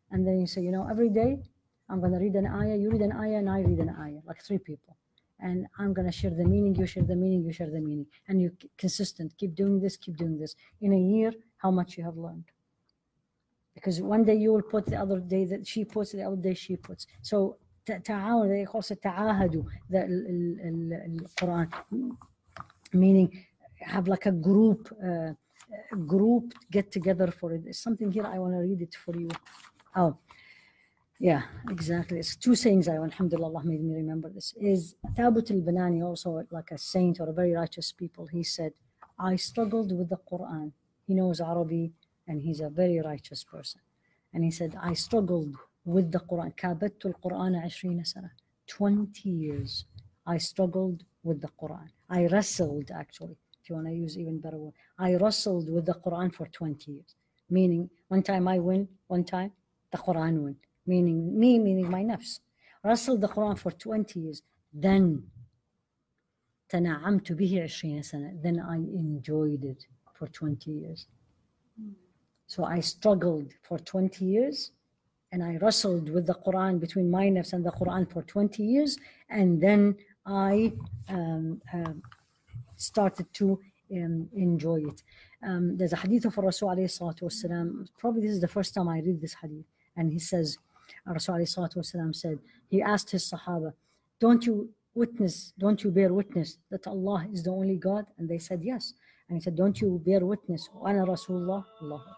And then you say, you know, every day I'm going to read an ayah, you read an ayah, and I read an ayah, like three people. And I'm going to share the meaning, you share the meaning, you share the meaning. And you're consistent. Keep doing this, keep doing this. In a year, how much you have learned. Because one day you will put, the other day that she puts, the other day she puts. So تعاون, they also تعاهدوا, the Quran, meaning have like a group, uh, a group get together for it. There's something here, I want to read it for you. Oh, yeah, exactly. It's two sayings, I, alhamdulillah, Allah made me remember this. Is Thabut al-Banani, also like a saint or a very righteous people, he said, I struggled with the Quran. He knows Arabic and he's a very righteous person. And he said, I struggled with the Quran. كابدت القرآن عشرين سنة. twenty years. I struggled with the Quran. I wrestled, actually, if you want to use even better word. I wrestled with the Quran for twenty years. Meaning, one time I win, one time the Quran win. Meaning, me, meaning my nafs. Wrestled the Quran for twenty years. Then, تنعمت به عشرين سنة. Then I enjoyed it for twenty years. So I struggled for twenty years. And I wrestled with the Quran, between my nafs and the Quran for twenty years. And then I um, uh, started to um, enjoy it. Um, there's a hadith of Rasul alayhi salatu wasalam. Probably this is the first time I read this hadith. And he says, Rasul alayhi salatu wasalam said, he asked his Sahaba, don't you witness, don't you bear witness that Allah is the only God? And they said, yes. And he said, don't you bear witness, wa ana Rasulullah? Allahu Akbar.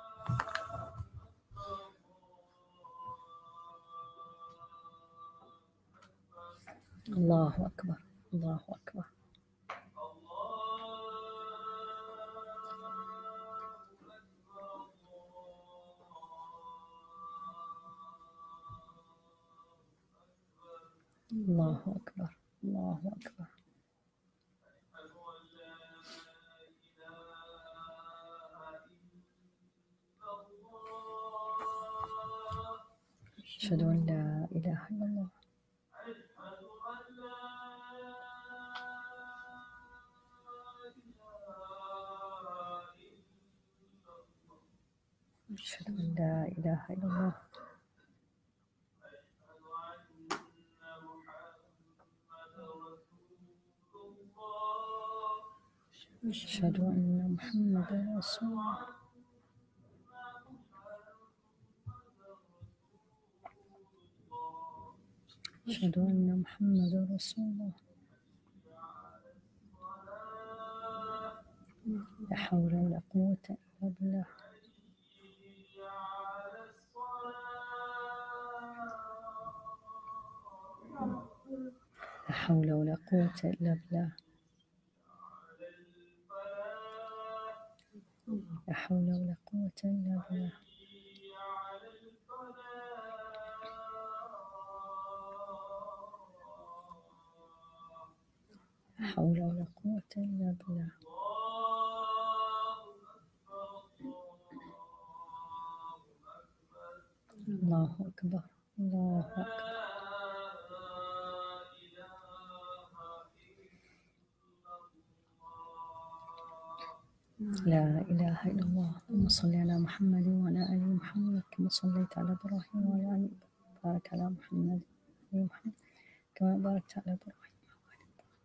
Allahu Akbar, Allahu Akbar. Allahu Akbar, Allahu Akbar. أشهد أن لا إله إلا الله. أشهد أن لا إله إلا الله. أشهد أن محمدا رسول الله. أشهد أن محمدا رسول الله. لا حول ولا قوة إلا بالله. لا حول ولا قوة إلا بالله. لا حول ولا قوة إلا بالله. لا حول ولا قوة إلا بالله. الله أكبر، الله أكبر. لا إله إلا الله. اللهم صل على محمد وعلى آل محمد كما صليت على إبراهيم وعلى آل إبراهيم. بارك على محمد وعلى محمد كما باركت على إبراهيم وعلى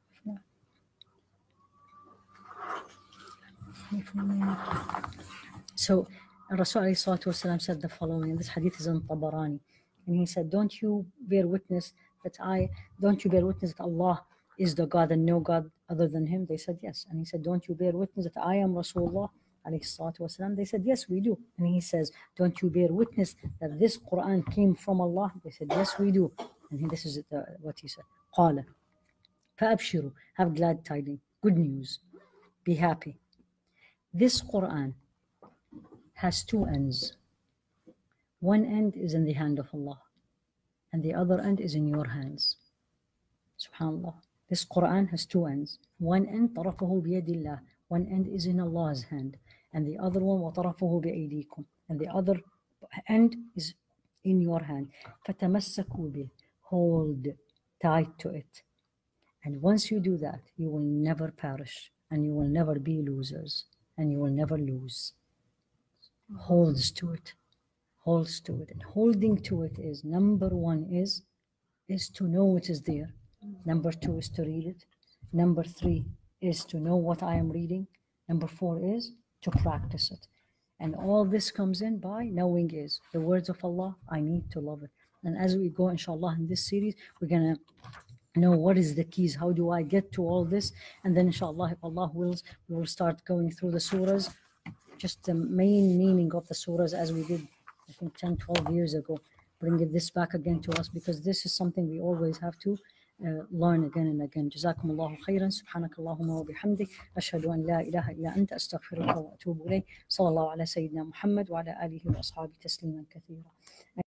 آل إبراهيم. So Rasul alayhi salatu wasalam said the following. This hadith is on Tabarani. And he said, don't you bear witness that I, don't you bear witness that Allah is the God and no God other than him? They said, yes. And he said, don't you bear witness that I am Rasulullah alayhi salatu wasalam? They said, yes, we do. And he says, don't you bear witness that this Quran came from Allah? They said, yes, we do. And he, this is the, what he said. قال فأبشروا, have glad tidings, good news, be happy. This Quran has two ends. One end is in the hand of Allah, and the other end is in your hands. Subhanallah. This Quran has two ends. One end, طرفه بيد الله. One end is in Allah's hand, and the other one, وطرفه بأيديكم. And the other end is in your hand. فتمسكوا به. Hold tight to it. And once you do that, you will never perish, and you will never be losers, and you will never lose. Holds to it. holds to it. And holding to it is, number one is, is to know it is there. Number two is to read it. Number three is to know what I am reading. Number four is to practice it. And all this comes in by knowing is the words of Allah, I need to love it. And as we go, inshallah, in this series, we're going to know what is the keys, how do I get to all this. And then inshallah, if Allah wills, we will start going through the surahs, just the main meaning of the surahs as we did, I think, ten, twelve years ago. Bringing this back again to us, because this is something we always have to uh, learn again and again. جزاكم الله خيرا. سبحانك اللهم وبحمدك أشهد أن لا إله إلا أنت أستغفرك وأتوب إليك. صلى الله على سيدنا محمد وعلى آله وأصحابه تسليما كثيرا.